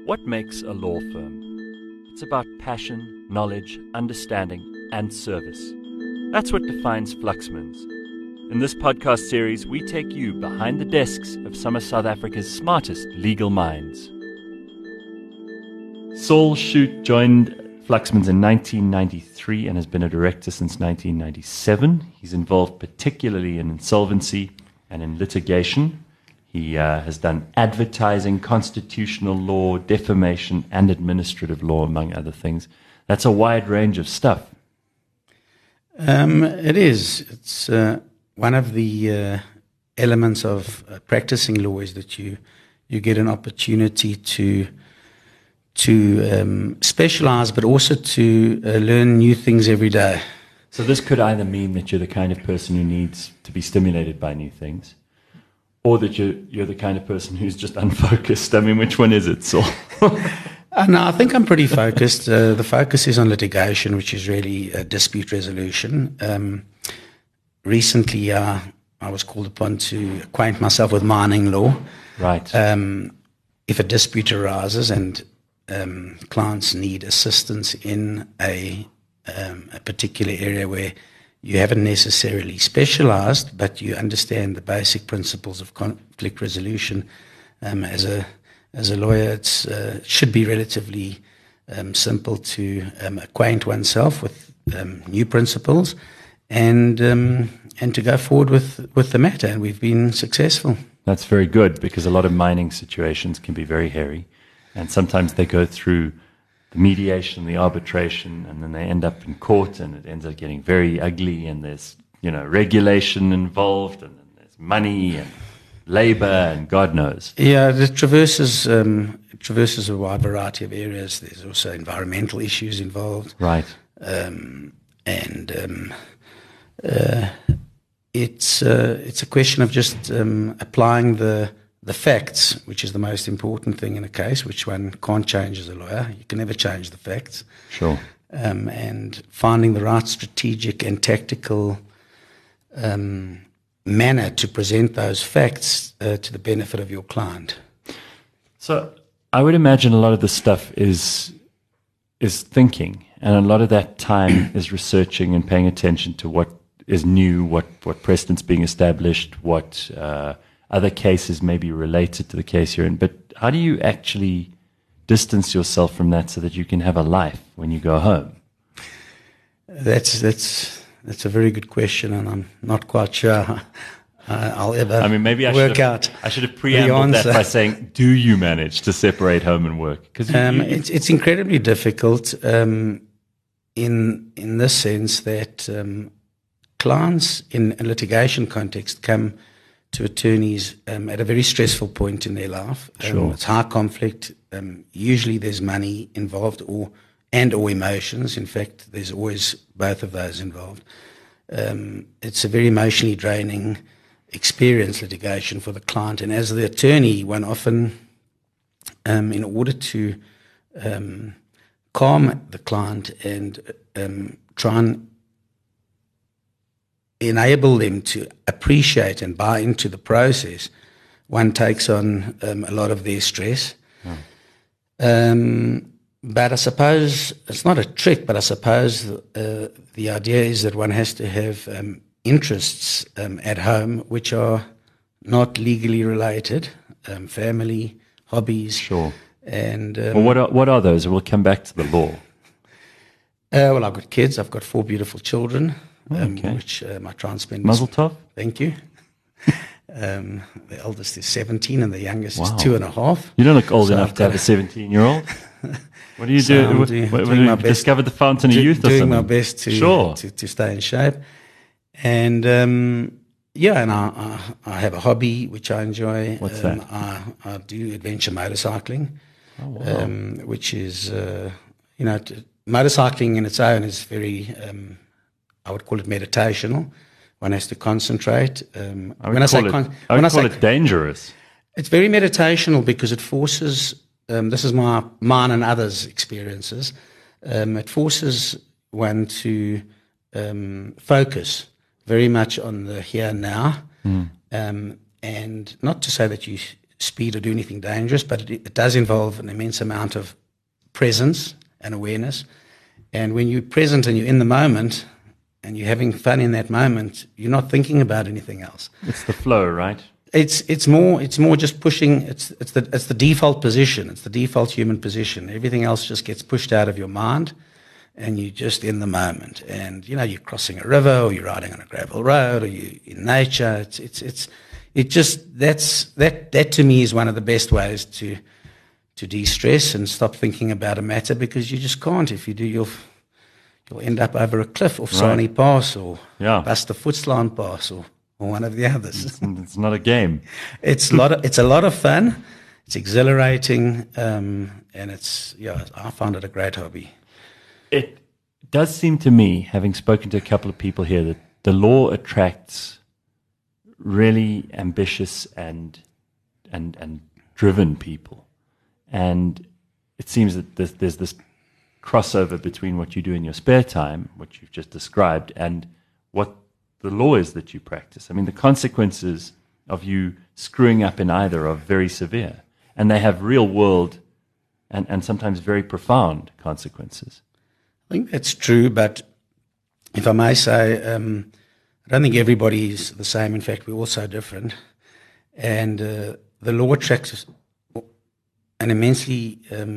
What makes a law firm? It's about passion, knowledge, understanding, and service. That's what defines Fluxmans. In this podcast series, we take you behind the desks of some of South Africa's smartest legal minds. Saul Shute joined Fluxmans in 1993 and has been a director since 1997. He's involved particularly in insolvency and in litigation. He has done advertising, constitutional law, defamation, and administrative law, among other things. That's a wide range of stuff. It is. It's one of the elements of practicing law is that you get an opportunity to specialize, but also to learn new things every day. So this could either mean that you're the kind of person who needs to be stimulated by new things, or that you're the kind of person who's just unfocused. I mean, which one is it, Saul? No, I think I'm pretty focused. The focus is on litigation, which is really dispute resolution. Recently, I was called upon to acquaint myself with mining law. Right. If a dispute arises and clients need assistance in a particular area where you haven't necessarily specialized, but you understand the basic principles of conflict resolution. As a lawyer, it should be relatively simple to acquaint oneself with new principles and to go forward with the matter. And we've been successful. That's very good, because a lot of mining situations can be very hairy, and sometimes they go through the mediation, the arbitration, and then they end up in court, and it ends up getting very ugly, and there's, regulation involved, and then there's money and labor and God knows. Yeah, it traverses a wide variety of areas. There's also environmental issues involved. Right. It's a question of just applying the facts, which is the most important thing in a case, which one can't change as a lawyer. You can never change the facts. Sure. And finding the right strategic and tactical manner to present those facts to the benefit of your client. So I would imagine a lot of this stuff is thinking, and a lot of that time is researching and paying attention to what is new, what precedent's being established, what other cases may be related to the case you're in. But how do you actually distance yourself from that so that you can have a life when you go home? That's a very good question, and I'm not quite sure I'll ever I should have preambled that by saying, do you manage to separate home and work? Because it's incredibly difficult in this sense that clients in a litigation context come to attorneys at a very stressful point in their life. Sure. It's high conflict. Usually there's money involved or emotions. In fact, there's always both of those involved. It's a very emotionally draining experience, litigation, for the client. And as the attorney, one often, in order to calm the client and try and enable them to appreciate and buy into the process, one takes on a lot of their stress. But I suppose it's not a trick, but I suppose the idea is that one has to have interests at home which are not legally related, family, hobbies. Sure. And well, what are those? We'll come back to the law. Well, I've got kids. I've got 4 beautiful children. Okay. Which I try and spend. Mazel tov. Thank you. The eldest is 17 and the youngest is 2.5. You don't look old enough to have a 17-year-old. What do you do? What you discovered the fountain of youth or something? Doing my best to stay in shape. And and I have a hobby which I enjoy. What's that? I do adventure motorcycling. Oh, wow. Which is motorcycling in its own is very I would call it meditational. One has to concentrate. I would call it dangerous. It's very meditational because it forces, this is mine and others' experiences, it forces one to focus very much on the here and now. And not to say that you speed or do anything dangerous, but it does involve an immense amount of presence and awareness. And when you're present and you're in the moment and you're having fun in that moment, you're not thinking about anything else. It's the flow, right? It's more just pushing. It's the default position. It's the default human position. Everything else just gets pushed out of your mind, and you're just in the moment. And you're crossing a river, or you're riding on a gravel road, or you're in nature. That to me is one of the best ways to de-stress and stop thinking about a matter, because you just can't. If you do, you'll end up over a cliff off Sani Pass or Buster Footslaan Pass or one of the others. It's not a game. It's a lot of fun. It's exhilarating, and I found it a great hobby. It does seem to me, having spoken to a couple of people here, that the law attracts really ambitious and driven people, and it seems that there's this crossover between what you do in your spare time, what you've just described, and what the law is that you practice. I mean, the consequences of you screwing up in either are very severe, and they have real world and sometimes very profound consequences. I think that's true, but if I may say, I don't think everybody's the same. In fact, we're all so different. And the law attracts an immensely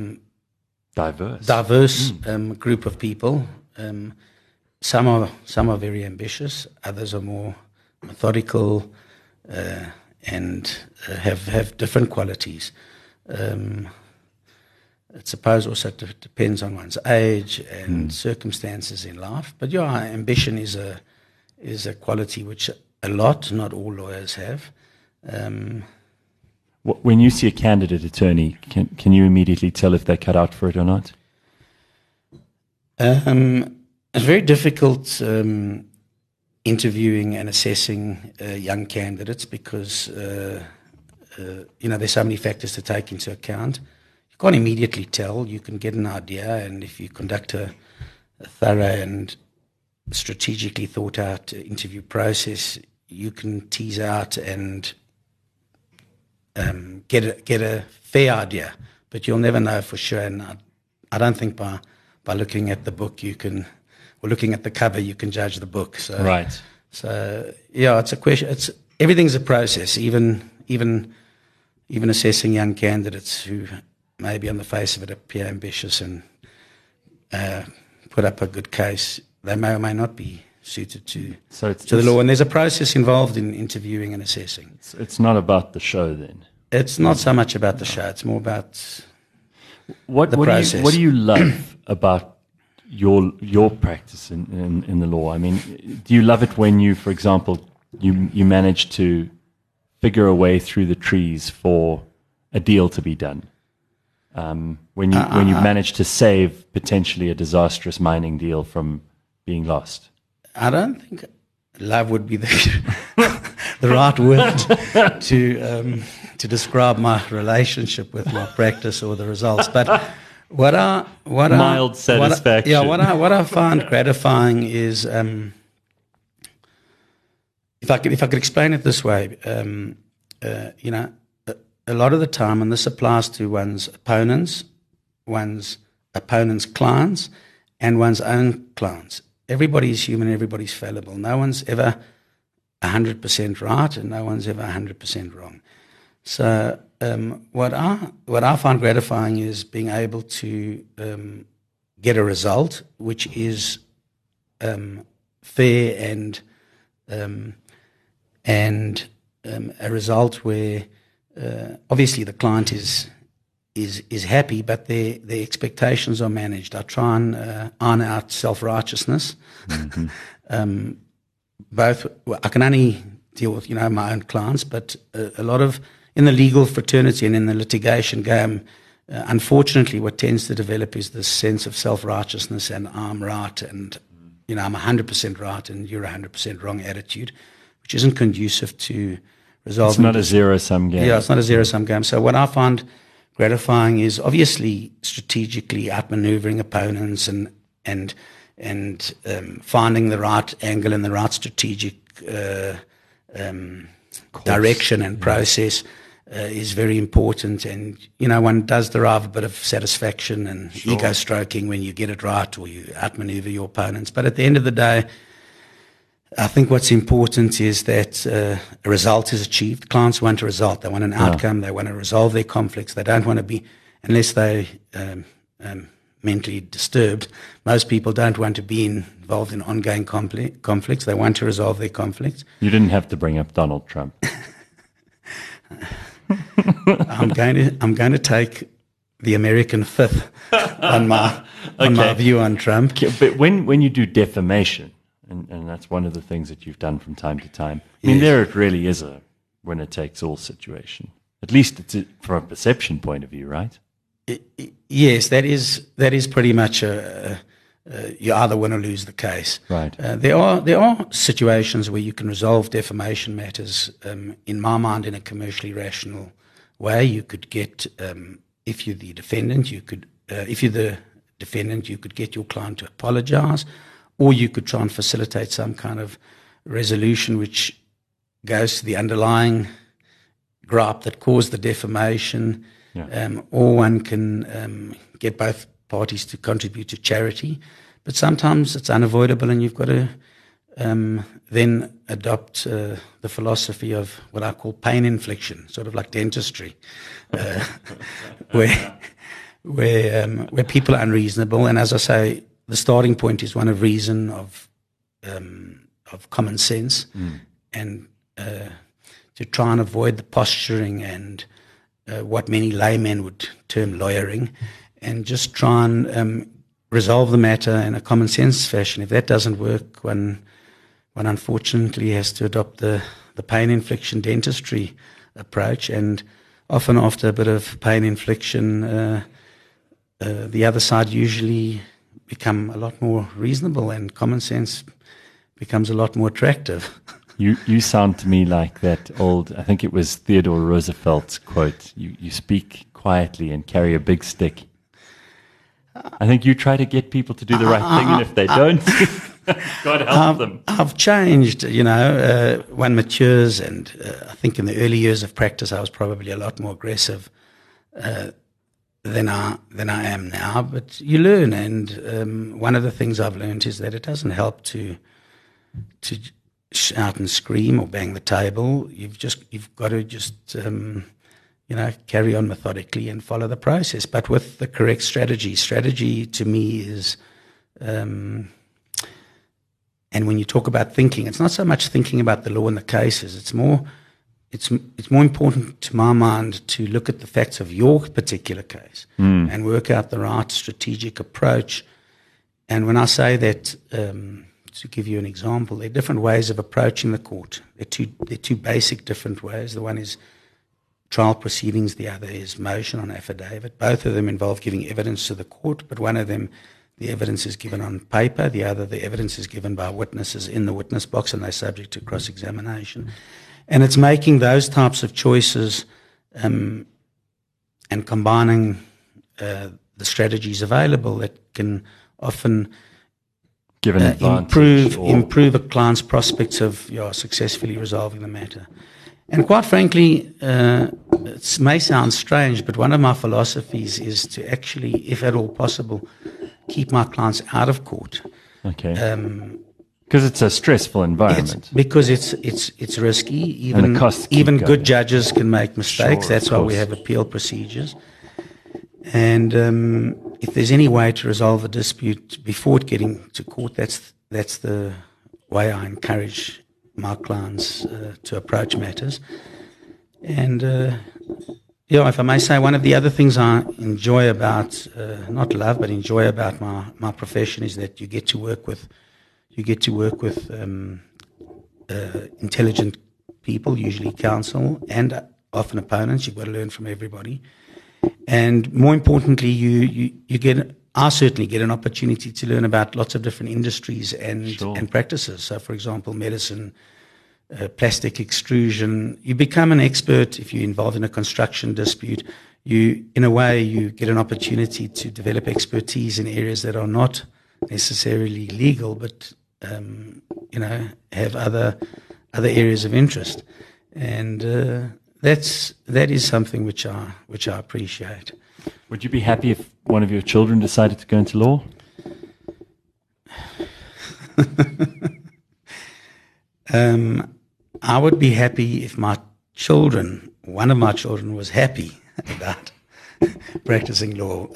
diverse group of people. Some are very ambitious, others are more methodical and have different qualities. I suppose also it depends on one's age and circumstances in life. But ambition is a quality which not all lawyers have. When you see a candidate attorney, can you immediately tell if they're cut out for it or not? It's very difficult interviewing and assessing young candidates because there's so many factors to take into account. You can't immediately tell. You can get an idea, and if you conduct a thorough and strategically thought out interview process, you can tease out and get a fair idea. But you'll never know for sure. And I don't think by looking at the book or looking at the cover you can judge the book. So, right. So it's a question. Everything's a process. Even assessing young candidates who maybe on the face of it appear ambitious and put up a good case, they may or may not be suited to the law. And there's a process involved in interviewing and assessing. It's not about the show then. It's not so much about the show. It's more about the process. What do you love about your practice in the law? I mean, do you love it when you, for example, you manage to figure a way through the trees for a deal to be done? When you manage to save potentially a disastrous mining deal from being lost? I don't think love would be the right word to describe my relationship with my practice or the results. But mild satisfaction. What I find gratifying is if I could explain it this way, a lot of the time, and this applies to one's opponents' clients, and one's own clients. Everybody's human, everybody's fallible. No one's ever 100% right, and no one's ever 100% wrong. So what I find gratifying is being able to get a result which is fair and a result where obviously the client is happy, but their expectations are managed. I try and iron out self-righteousness. Mm-hmm. I can only deal with my own clients, but a lot of in the legal fraternity and in the litigation game, unfortunately, what tends to develop is this sense of self-righteousness and I'm right and I'm 100% right and you're 100% wrong attitude, which isn't conducive to resolving. It's not a zero-sum game. Yeah, it's not a zero-sum game. So what I find gratifying is obviously strategically outmaneuvering opponents and finding the right angle and the right strategic direction and process. is very important. And, one does derive a bit of satisfaction and ego stroking when you get it right or you outmaneuver your opponents. But at the end of the day, I think what's important is that a result is achieved. Clients want a result. They want an outcome. They want to resolve their conflicts. They don't want to be, unless they mentally disturbed, most people don't want to be involved in ongoing conflicts. They want to resolve their conflicts. You didn't have to bring up Donald Trump. I'm going to take the American fifth on my view on Trump. But when you do defamation, and that's one of the things that you've done from time to time, I mean, there it really is a winner-takes-all situation. At least it's from a perception point of view, right? Yes, that is pretty much you either win or lose the case. Right. There are situations where you can resolve defamation matters. In my mind, in a commercially rational way, you could get if you're the defendant, you could get your client to apologise, or you could try and facilitate some kind of resolution which goes to the underlying gripe that caused the defamation. Yeah. Or one can get both parties to contribute to charity. But sometimes it's unavoidable, and you've got to then adopt the philosophy of what I call pain infliction, sort of like dentistry, where people are unreasonable. And as I say, the starting point is one of reason, of common sense, and to try and avoid the posturing and what many laymen would term lawyering, and just try and resolve the matter in a common sense fashion. If that doesn't work, one unfortunately has to adopt the pain infliction dentistry approach, and often after a bit of pain infliction, the other side usually become a lot more reasonable, and common sense becomes a lot more attractive. You sound to me like that old, I think it was Theodore Roosevelt's quote, you speak quietly and carry a big stick. I think you try to get people to do the right thing, and if they don't, God help them. I've changed, one matures, and I think in the early years of practice I was probably a lot more aggressive than I am now, but you learn, and one of the things I've learned is that it doesn't help to shout and scream or bang the table. You've got to just carry on methodically and follow the process, but with the correct strategy. Strategy to me is, and when you talk about thinking, it's not so much thinking about the law and the cases. It's more important to my mind to look at the facts of your particular case and work out the right strategic approach. And when I say that, to give you an example, there are different ways of approaching the court. There are two basic different ways. The one is trial proceedings, the other is motion on affidavit. Both of them involve giving evidence to the court, but one of them, the evidence is given on paper, the other, the evidence is given by witnesses in the witness box, and they're subject to cross-examination. And it's making those types of choices and combining the strategies available that can often give an advantage improve a client's prospects of successfully resolving the matter. And quite frankly, it may sound strange, but one of my philosophies is to actually, if at all possible, keep my clients out of court. Okay. Because it's a stressful environment. Because it's risky. Even good judges can make mistakes. Sure, that's why we have appeal procedures. And if there's any way to resolve a dispute before getting to court, that's the way I encourage my clients to approach matters. And if I may say, one of the other things I enjoy about, not love, but enjoy about my profession is that you get to work with intelligent people, usually counsel, and often opponents. You've got to learn from everybody. And more importantly, I certainly get an opportunity to learn about lots of different industries and practices. So, for example, medicine, plastic extrusion. You become an expert if you're involved in a construction dispute. In a way, you get an opportunity to develop expertise in areas that are not necessarily legal, but have other areas of interest. And that is something which I appreciate. Would you be happy if one of your children decided to go into law? I would be happy if one of my children, was happy about practicing law.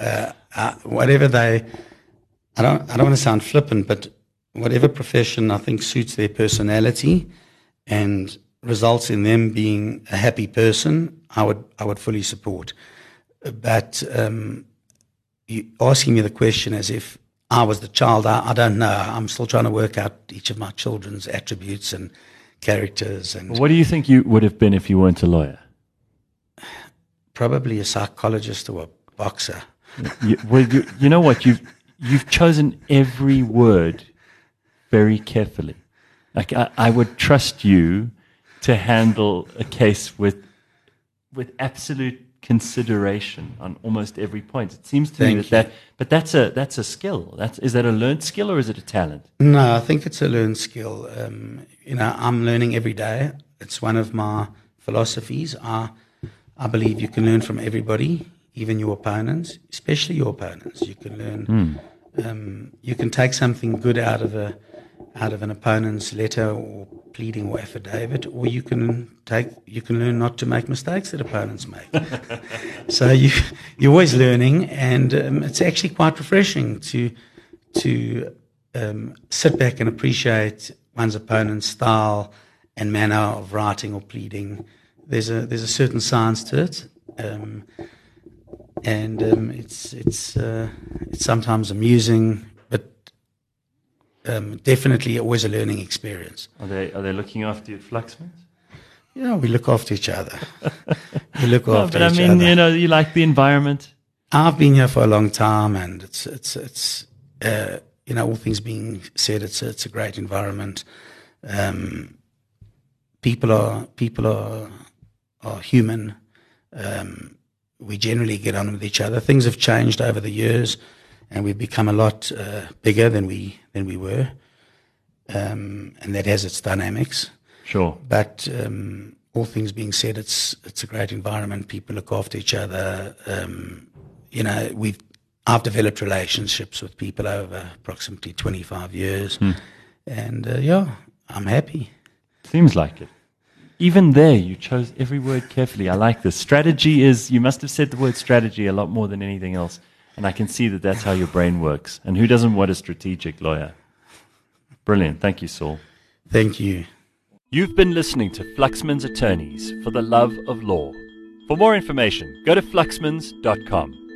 I don't want to sound flippant, but whatever profession I think suits their personality and results in them being a happy person, I would fully support. But you asking me the question as if I was the child, I don't know. I'm still trying to work out each of my children's attributes and characters. And what do you think you would have been if you weren't a lawyer? Probably a psychologist or a boxer. You know what? You've chosen every word very carefully. Like I would trust you to handle a case with absolute consideration on almost every point. It seems to me but that's a skill. Is that a learned skill or is it a talent? No, I think it's a learned skill. I'm learning every day. It's one of my philosophies. I believe you can learn from everybody, even your opponents, especially your opponents. You can learn. You can take something good out of an opponent's letter or pleading or affidavit, or you can learn not to make mistakes that opponents make. So you're always learning, and it's actually quite refreshing to sit back and appreciate one's opponent's style and manner of writing or pleading. There's a certain science to it, and it's sometimes amusing, but definitely always a learning experience. Are they looking after you at Fluxman's? Yeah, we look after each other. We look after each other. But you like the environment. I've been here for a long time, and it's all things being said, it's a great environment. People are human. We generally get on with each other. Things have changed over the years, and we've become a lot bigger than we were, and that has its dynamics. Sure. But all things being said, it's a great environment. People look after each other. I've developed relationships with people over approximately 25 years, and I'm happy. Seems like it. Even there, you chose every word carefully. I like this. Strategy you must have said the word strategy a lot more than anything else. And I can see that that's how your brain works. And who doesn't want a strategic lawyer? Brilliant. Thank you, Saul. Thank you. You've been listening to Fluxman's Attorneys for the Love of Law. For more information, go to fluxmans.com.